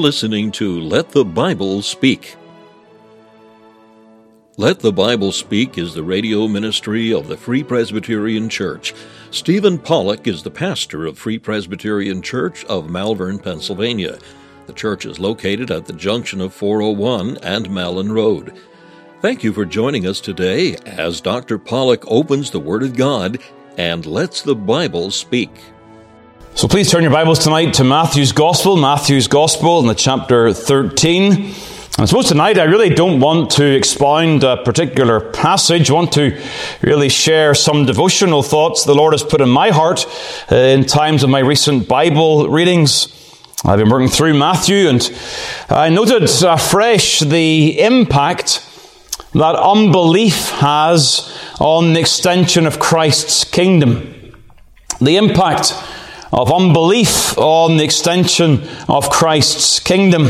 listening to Let the Bible Speak. Let the Bible Speak is the radio ministry of the Free Presbyterian Church. Stephen Pollock is the pastor of Free Presbyterian Church of Malvern, Pennsylvania. The church is located at the junction of 401 and Malin Road. Thank you for joining us today as Dr. Pollock opens the Word of God and lets the Bible speak. So please turn your Bibles tonight to Matthew's Gospel in the chapter 13. I suppose tonight I really don't want to expound a particular passage. I want to really share some devotional thoughts the Lord has put in my heart in times of my recent Bible readings. I've been working through Matthew and I noted afresh the impact that unbelief has on the extension of Christ's kingdom. The impact of unbelief on the extension of Christ's kingdom.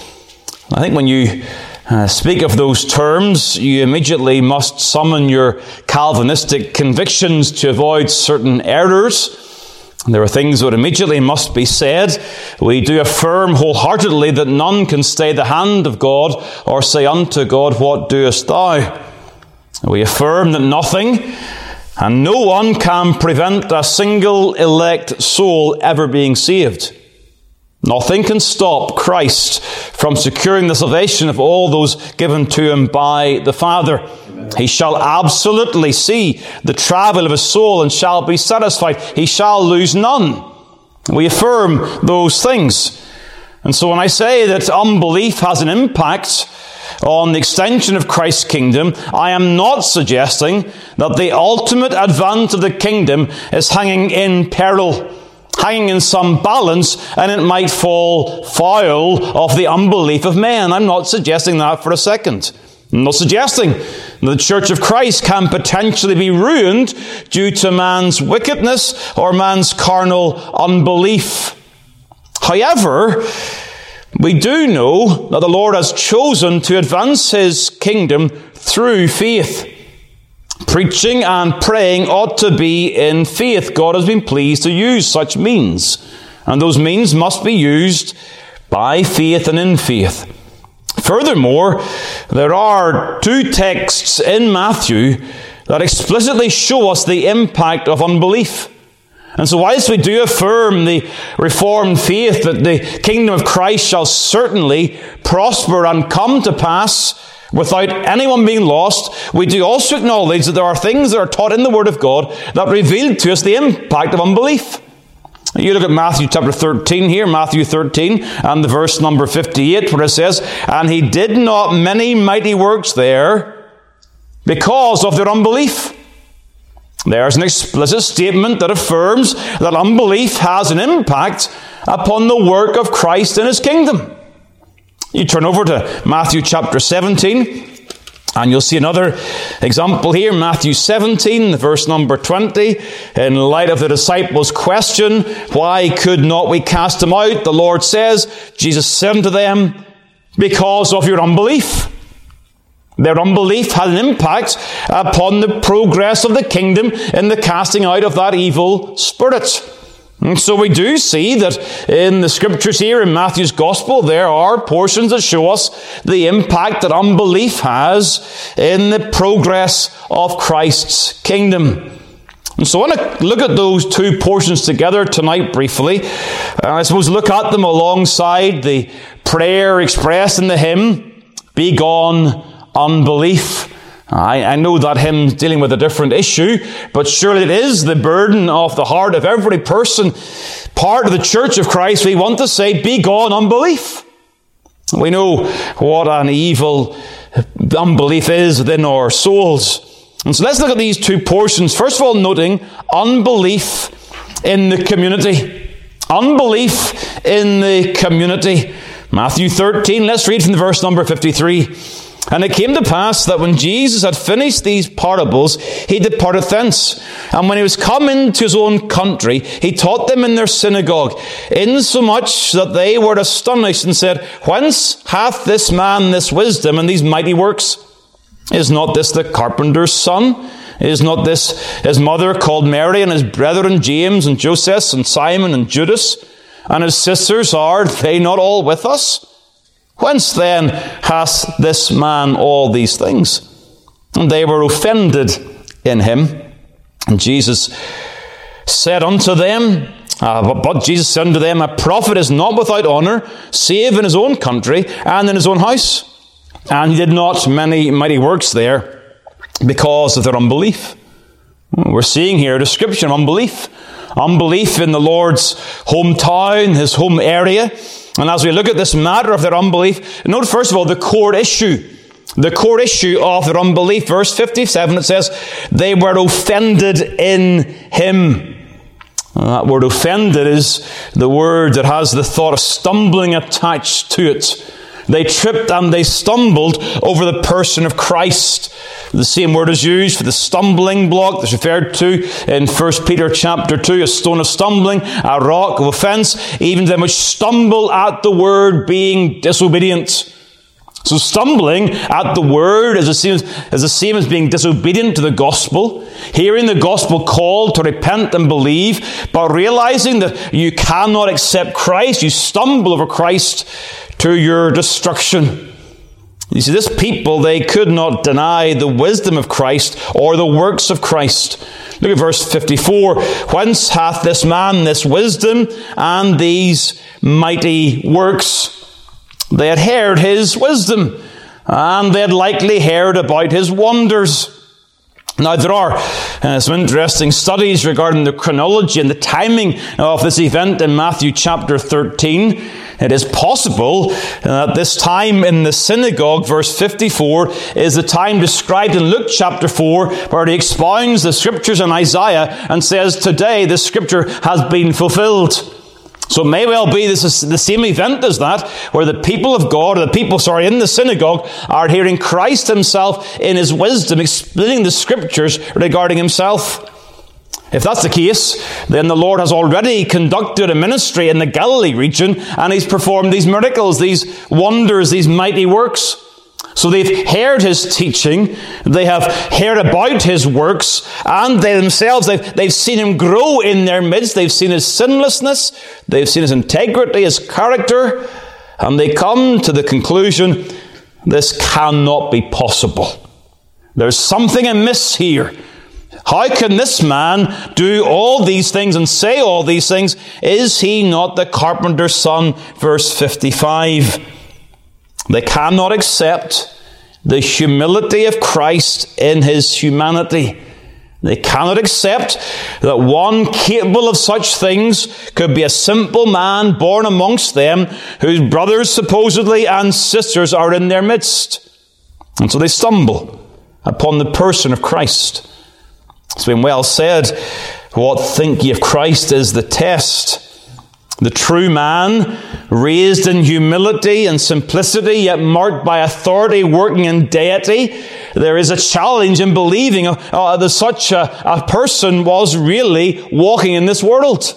I think when you speak of those terms, you immediately must summon your Calvinistic convictions to avoid certain errors. There are things that immediately must be said. We do affirm wholeheartedly that none can stay the hand of God or say unto God, "What doest thou?" We affirm that nothing and no one can prevent a single elect soul ever being saved. Nothing can stop Christ from securing the salvation of all those given to him by the Father. Amen. He shall absolutely see the travail of his soul and shall be satisfied. He shall lose none. We affirm those things. And so when I say that unbelief has an impact on the extension of Christ's kingdom, I am not suggesting that the ultimate advance of the kingdom is hanging in peril, hanging in some balance, and it might fall foul of the unbelief of men. I'm not suggesting that for a second. I'm not suggesting that the Church of Christ can potentially be ruined due to man's wickedness or man's carnal unbelief. However, we do know that the Lord has chosen to advance his kingdom through faith. Preaching and praying ought to be in faith. God has been pleased to use such means, and those means must be used by faith and in faith. Furthermore, there are two texts in Matthew that explicitly show us the impact of unbelief. And so whilst we do affirm the Reformed faith that the kingdom of Christ shall certainly prosper and come to pass without anyone being lost, we do also acknowledge that there are things that are taught in the Word of God that reveal to us the impact of unbelief. You look at Matthew chapter 13 here, Matthew 13, and the verse number 58, where it says, "And he did not many mighty works there because of their unbelief." There's an explicit statement that affirms that unbelief has an impact upon the work of Christ in his kingdom. You turn over to Matthew chapter 17, and you'll see another example here. Matthew 17, verse number 20. In light of the disciples' question, "Why could not we cast him out?" the Lord says, Jesus said unto them, "Because of your unbelief." Their unbelief had an impact upon the progress of the kingdom in the casting out of that evil spirit. And so we do see that in the scriptures here in Matthew's Gospel, there are portions that show us the impact that unbelief has in the progress of Christ's kingdom. And so I want to look at those two portions together tonight briefly. I suppose look at them alongside the prayer expressed in the hymn, "Be gone unbelief." I know that hymn's dealing with a different issue, but surely it is the burden of the heart of every person, part of the Church of Christ. We want to say, "Be gone unbelief." We know what an evil unbelief is within our souls. And so let's look at these two portions. First of all, noting unbelief in the community. Unbelief in the community. Matthew 13, let's read from the verse number 53. "And it came to pass that when Jesus had finished these parables, he departed thence. And when he was come into his own country, he taught them in their synagogue, insomuch that they were astonished and said, Whence hath this man this wisdom and these mighty works? Is not this the carpenter's son? Is not this his mother called Mary, and his brethren James and Joseph and Simon and Judas? and his sisters, are they not all with us? Whence then hath this man all these things? And they were offended in him. And Jesus said unto them, but Jesus said unto them, a prophet is not without honour, save in his own country and in his own house. And he did not many mighty works there because of their unbelief. We're seeing here a description of unbelief. Unbelief in the Lord's hometown, his home area. And as we look at this matter of their unbelief, note first of all the core issue. The core issue of their unbelief. Verse 57, it says, they were offended in him. And that word offended is the word that has the thought of stumbling attached to it. They tripped and they stumbled over the person of Christ. The same word is used for the stumbling block that's referred to in 1 Peter chapter 2, a stone of stumbling, a rock of offense, even them which stumble at the word being disobedient. So stumbling at the word is the same as being disobedient to the gospel, hearing the gospel called to repent and believe, but realizing that you cannot accept Christ, you stumble over Christ to your destruction. You see, this people, they could not deny the wisdom of Christ or the works of Christ. Look at verse 54. Whence hath this man this wisdom and these mighty works? They had heard his wisdom, and they had likely heard about his wonders. Now, there are some interesting studies regarding the chronology and the timing of this event in Matthew chapter 13. It is possible that this time in the synagogue, verse 54, is the time described in Luke chapter 4, where he expounds the scriptures in Isaiah and says, today this scripture has been fulfilled. So it may well be this is the same event as that, where the people of God, or the people, in the synagogue, are hearing Christ himself in his wisdom, explaining the scriptures regarding himself. If that's the case, then the Lord has already conducted a ministry in the Galilee region, and he's performed these miracles, these wonders, these mighty works. So they've heard his teaching, they have heard about his works, and they themselves, they've seen him grow in their midst. They've seen his sinlessness, they've seen his integrity, his character, and they come to the conclusion, this cannot be possible. There's something amiss here. How can this man do all these things and say all these things? Is he not the carpenter's son? Verse 55. They cannot accept the humility of Christ in his humanity. They cannot accept that one capable of such things could be a simple man born amongst them, whose brothers supposedly and sisters are in their midst. And so they stumble upon the person of Christ. It's been well said, what think ye of Christ is the test. The true man, raised in humility and simplicity, yet marked by authority, working in deity. There is a challenge in believing that such a person was really walking in this world.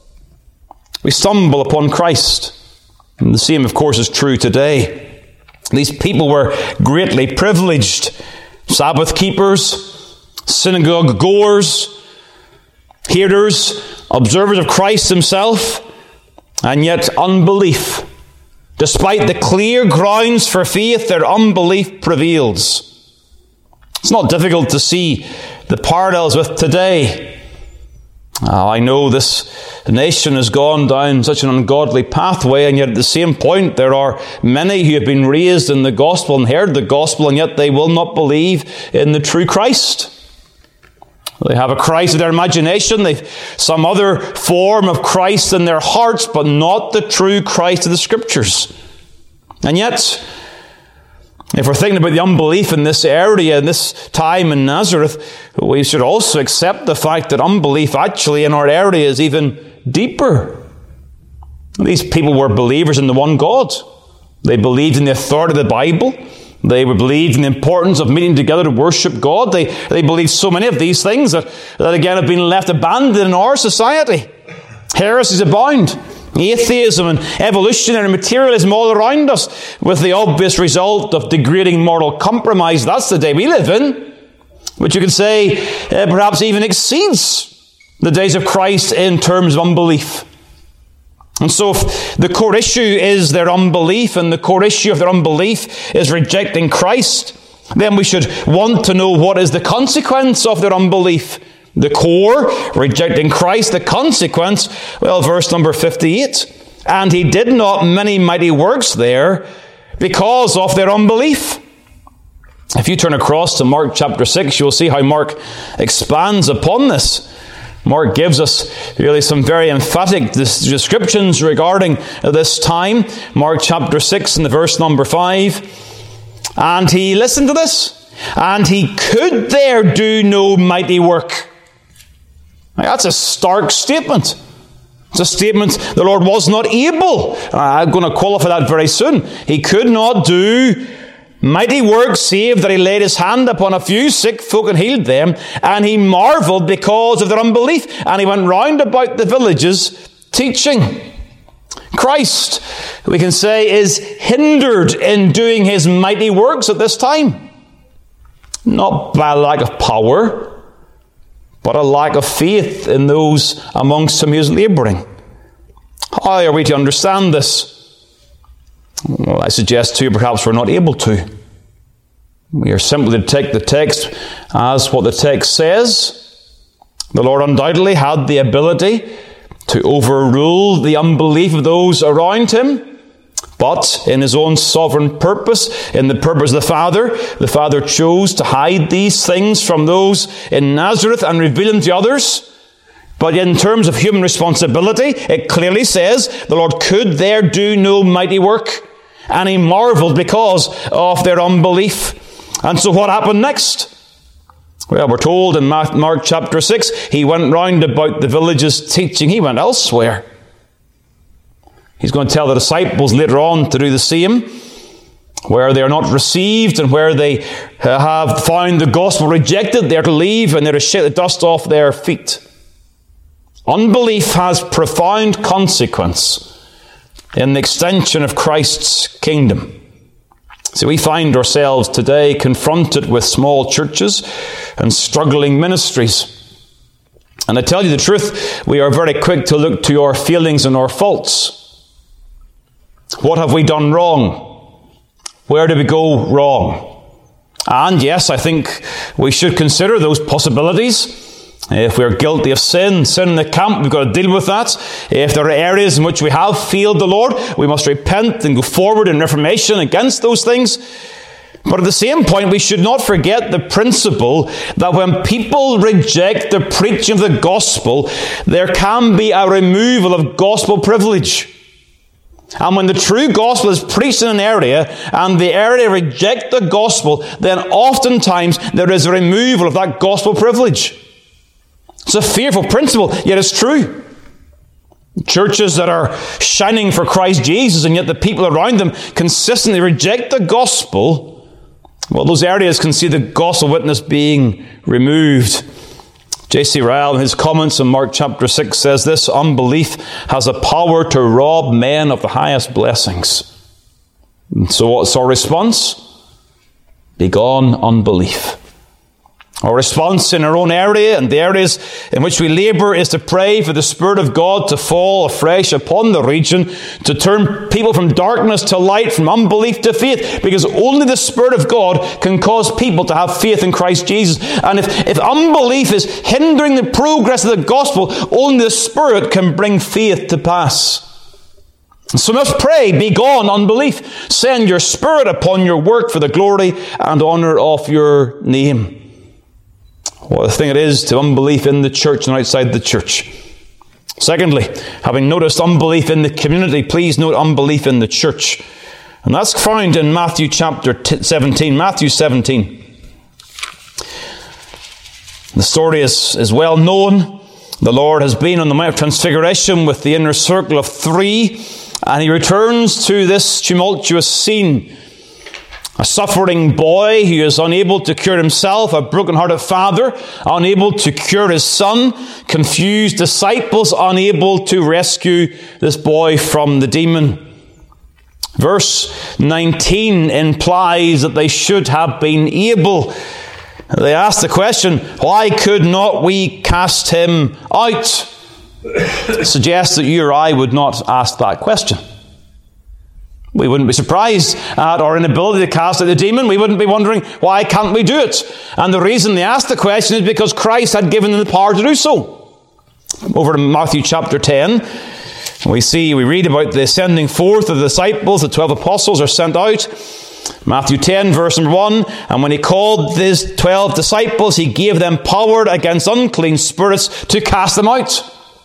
We stumble upon Christ. And the same, of course, is true today. These people were greatly privileged. Sabbath keepers, synagogue goers, hearers, observers of Christ himself, and yet unbelief. Despite the clear grounds for faith, their unbelief prevails. It's not difficult to see the parallels with today. I know this nation has gone down such an ungodly pathway, and yet at the same point there are many who have been raised in the gospel and heard the gospel, and yet they will not believe in the true Christ. They have a Christ in their imagination. They've some other form of Christ in their hearts, but not the true Christ of the Scriptures. And yet, if we're thinking about the unbelief in this area, in this time in Nazareth, we should also accept the fact that unbelief actually in our area is even deeper. These people were believers in the one God. They believed in the authority of the Bible. They believed in the importance of meeting together to worship God. They believed so many of these things that again have been left abandoned in our society. Heresies abound. Atheism and evolutionary materialism all around us, with the obvious result of degrading moral compromise. That's the day we live in, which you could say perhaps even exceeds the days of Christ in terms of unbelief. And so if the core issue is their unbelief, and the core issue of their unbelief is rejecting Christ, then we should want to know what is the consequence of their unbelief. The core, rejecting Christ. The consequence, well, verse number 58. And he did not many mighty works there because of their unbelief. If you turn across to Mark chapter 6, you'll see how Mark expands upon this. Mark gives us really some very emphatic descriptions regarding this time. Mark chapter 6 and the verse number 5. And he, listen to this, and he could there do no mighty work. Now, that's a stark statement. It's a statement the Lord was not able. I'm going to qualify that very soon. He could not do mighty works, save that he laid his hand upon a few sick folk and healed them, and he marveled because of their unbelief, and he went round about the villages teaching. Christ, we can say, is hindered in doing his mighty works at this time. Not by a lack of power, but a lack of faith in those amongst whom he is labouring. How are we to understand this? Well, I suggest to you perhaps we're not able to. We are simply to take the text as what the text says. The Lord undoubtedly had the ability to overrule the unbelief of those around him, but in his own sovereign purpose, in the purpose of the Father chose to hide these things from those in Nazareth and reveal them to others. But in terms of human responsibility, it clearly says the Lord could there do no mighty work, and he marveled because of their unbelief. And so what happened next? Well, we're told in Mark chapter 6, he went round about the villages teaching. He went elsewhere. He's going to tell the disciples later on to do the same. Where they are not received and where they have found the gospel rejected, they're to leave and they're to shake the dust off their feet. Unbelief has profound consequence in the extension of Christ's kingdom. So we find ourselves today confronted with small churches and struggling ministries. And I tell you the truth, we are very quick to look to our failings and our faults. What have we done wrong? Where did we go wrong? And yes, I think we should consider those possibilities. If we're guilty of sin in the camp, we've got to deal with that. If there are areas in which we have failed the Lord, we must repent and go forward in reformation against those things. But at the same point, we should not forget the principle that when people reject the preaching of the gospel, there can be a removal of gospel privilege. And when the true gospel is preached in an area, and the area reject the gospel, then oftentimes there is a removal of that gospel privilege. It's a fearful principle, yet it's true. Churches that are shining for Christ Jesus, and yet the people around them consistently reject the gospel, well, those areas can see the gospel witness being removed. J.C. Ryle, in his comments in Mark chapter 6, says this: unbelief has a power to rob men of the highest blessings. And so what's our response? Begone unbelief. Our response in our own area and the areas in which we labour is to pray for the Spirit of God to fall afresh upon the region, to turn people from darkness to light, from unbelief to faith, because only the Spirit of God can cause people to have faith in Christ Jesus. And if unbelief is hindering the progress of the gospel, only the Spirit can bring faith to pass. So we must pray, begone unbelief. Send your Spirit upon your work for the glory and honour of your name. What a thing it is to unbelief in the church and outside the church. Secondly, having noticed unbelief in the community, please note unbelief in the church. And that's found in Matthew chapter 17. Matthew 17. The story is well known. The Lord has been on the Mount of Transfiguration with the inner circle of 3, and he returns to this tumultuous scene. A suffering boy who is unable to cure himself, a broken-hearted father unable to cure his son, confused disciples unable to rescue this boy from the demon. Verse 19 implies that they should have been able. They ask the question, why could not we cast him out? suggests that you or I would not ask that question. We wouldn't be surprised at our inability to cast out the demon. We wouldn't be wondering, why can't we do it? And the reason they asked the question is because Christ had given them the power to do so. Over to Matthew chapter 10, we read about the sending forth of the disciples. The 12 apostles are sent out. Matthew 10, verse number 1, and when he called his 12 disciples, he gave them power against unclean spirits to cast them out.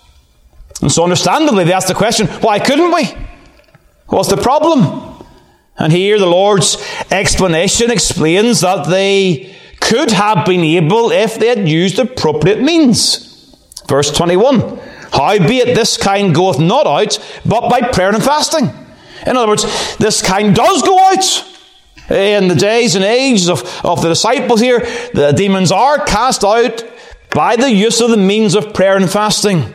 And so understandably, they asked the question, why couldn't we? What's the problem? And here the Lord's explanation explains that they could have been able if they had used appropriate means. Verse 21, howbeit this kind goeth not out, but by prayer and fasting. In other words, this kind does go out. In the days and ages of the disciples here, the demons are cast out by the use of the means of prayer and fasting.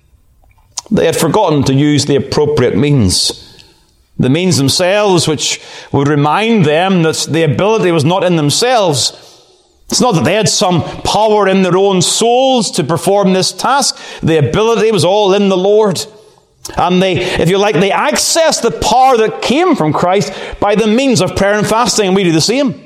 They had forgotten to use the appropriate means. The means themselves, which would remind them that the ability was not in themselves. It's not that they had some power in their own souls to perform this task. The ability was all in the Lord. And they accessed the power that came from Christ by the means of prayer and fasting, and we do the same.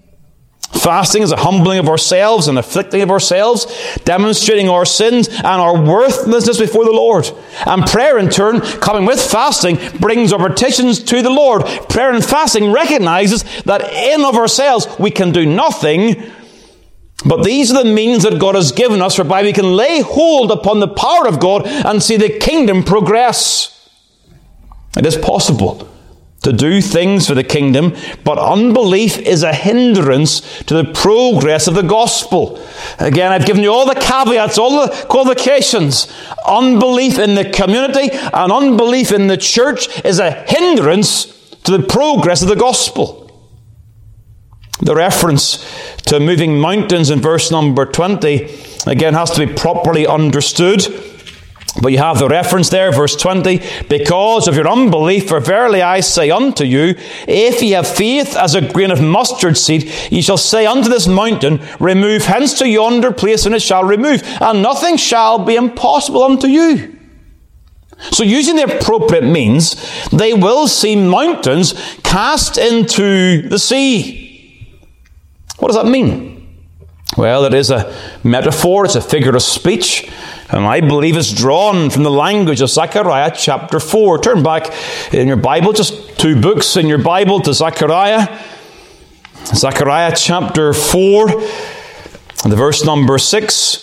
Fasting is a humbling of ourselves and afflicting of ourselves, demonstrating our sins and our worthlessness before the Lord. And prayer, in turn, coming with fasting, brings our petitions to the Lord. Prayer and fasting recognizes that in of ourselves we can do nothing, but these are the means that God has given us whereby we can lay hold upon the power of God and see the kingdom progress. It is possible to do things for the kingdom, but unbelief is a hindrance to the progress of the gospel. Again, I've given you all the caveats, all the qualifications. Unbelief in the community and unbelief in the church is a hindrance to the progress of the gospel. The reference to moving mountains in verse number 20, again, has to be properly understood. But you have the reference there, verse 20, because of your unbelief, for verily I say unto you, if ye have faith as a grain of mustard seed, ye shall say unto this mountain, remove hence to yonder place, and it shall remove, and nothing shall be impossible unto you. So using the appropriate means, they will see mountains cast into the sea. What does that mean? Well, it is a metaphor, it's a figure of speech, and I believe it's drawn from the language of Zechariah chapter 4. Turn back in your Bible, just 2 books in your Bible to Zechariah. Zechariah chapter 4, the verse number 6.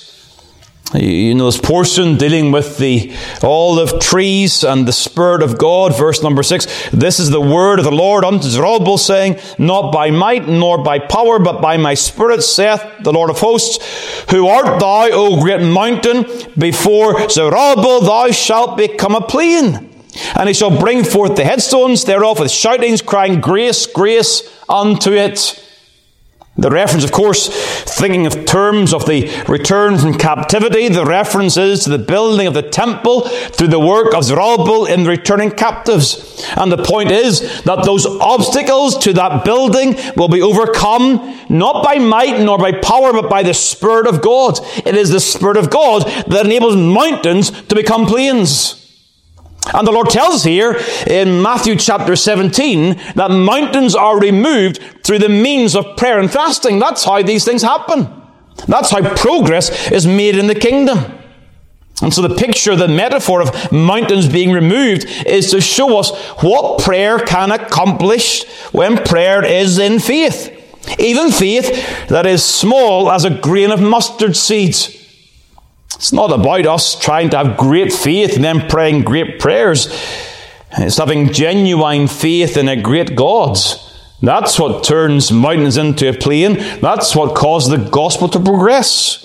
You know this portion dealing with the olive trees and the Spirit of God. Verse number 6. This is the word of the Lord unto Zerubbabel, saying, not by might nor by power, but by my Spirit, saith the Lord of hosts. Who art thou, O great mountain? Before Zerubbabel thou shalt become a plain. And he shall bring forth the headstones thereof with shoutings, crying, grace, grace unto it. The reference, of course, thinking of terms of the return from captivity, the reference is to the building of the temple through the work of Zerubbabel in the returning captives. And the point is that those obstacles to that building will be overcome not by might nor by power, but by the Spirit of God. It is the Spirit of God that enables mountains to become plains. And the Lord tells us here in Matthew chapter 17 that mountains are removed through the means of prayer and fasting. That's how these things happen. That's how progress is made in the kingdom. And so the picture, the metaphor of mountains being removed is to show us what prayer can accomplish when prayer is in faith. Even faith that is small as a grain of mustard seeds. It's not about us trying to have great faith and then praying great prayers. It's having genuine faith in a great God. That's what turns mountains into a plain. That's what causes the gospel to progress.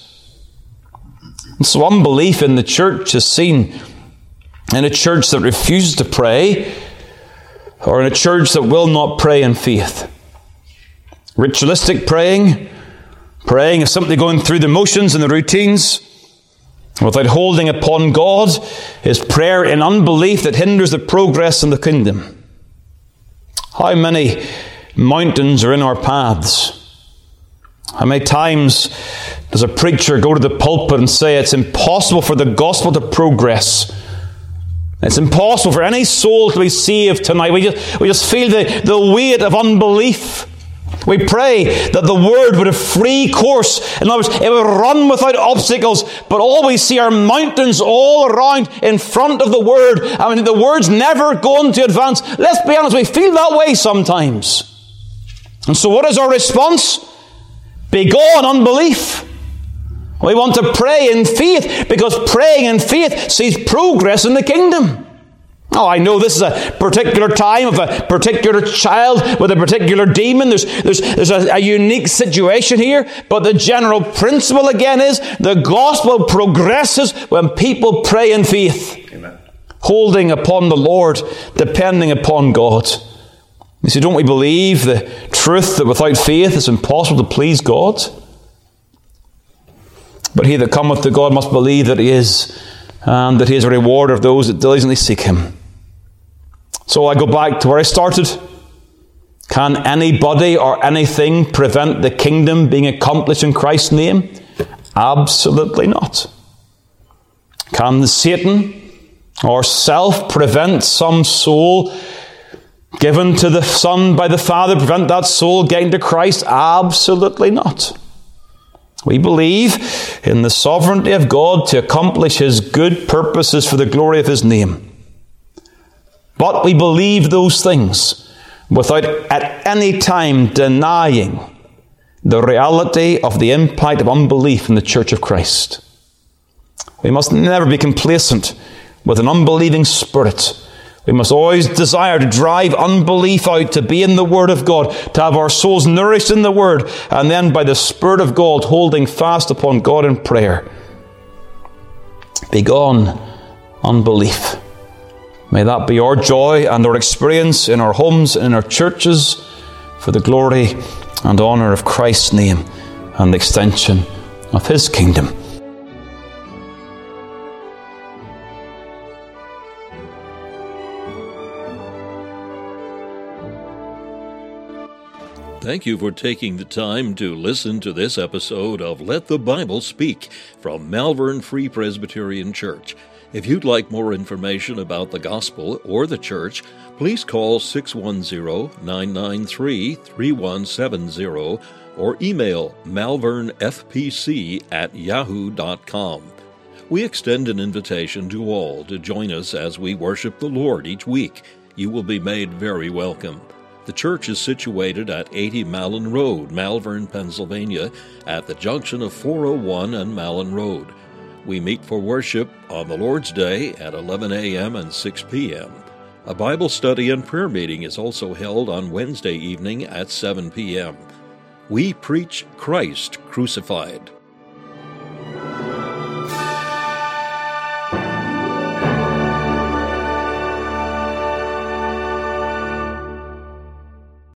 And so unbelief in the church is seen in a church that refuses to pray, or in a church that will not pray in faith. Ritualistic praying is simply going through the motions and the routines, without holding upon God, is prayer in unbelief that hinders the progress in the kingdom. How many mountains are in our paths? How many times Does a preacher go to the pulpit and say it's impossible for the gospel to progress? It's impossible for any soul to be saved tonight. We just feel the weight of unbelief. We pray that the Word would have free course. In other words, it would run without obstacles, but all we see are mountains all around in front of the Word. I mean, the Word's never going to advance. Let's be honest, we feel that way sometimes. And so what is our response? Begone unbelief. We want to pray in faith, because praying in faith sees progress in the kingdom. Oh, I know this is a particular time of a particular child with a particular demon. There's a unique situation here, but the general principle again is the gospel progresses when people pray in faith. Amen. Holding upon the Lord, depending upon God. You see, don't we believe the truth that without faith it's impossible to please God? But he that cometh to God must believe that he is, and that he is a rewarder of those that diligently seek him. So I go back to where I started. Can anybody or anything prevent the kingdom being accomplished in Christ's name? Absolutely not. Can Satan or self prevent some soul given to the Son by the Father, prevent that soul getting to Christ? Absolutely not. We believe in the sovereignty of God to accomplish his good purposes for the glory of his name. But we believe those things without at any time denying the reality of the impact of unbelief in the Church of Christ. We must never be complacent with an unbelieving spirit. We must always desire to drive unbelief out, to be in the Word of God, to have our souls nourished in the Word, and then by the Spirit of God holding fast upon God in prayer. Begone unbelief. May that be our joy and our experience in our homes and in our churches for the glory and honour of Christ's name and the extension of his kingdom. Thank you for taking the time to listen to this episode of Let the Bible Speak from Malvern Free Presbyterian Church. If you'd like more information about the gospel or the church, please call 610-993-3170 or email malvernfpc@yahoo.com. We extend an invitation to all to join us as we worship the Lord each week. You will be made very welcome. The church is situated at 80 Mallon Road, Malvern, Pennsylvania, at the junction of 401 and Mallon Road. We meet for worship on the Lord's Day at 11 a.m. and 6 p.m. A Bible study and prayer meeting is also held on Wednesday evening at 7 p.m. We preach Christ crucified.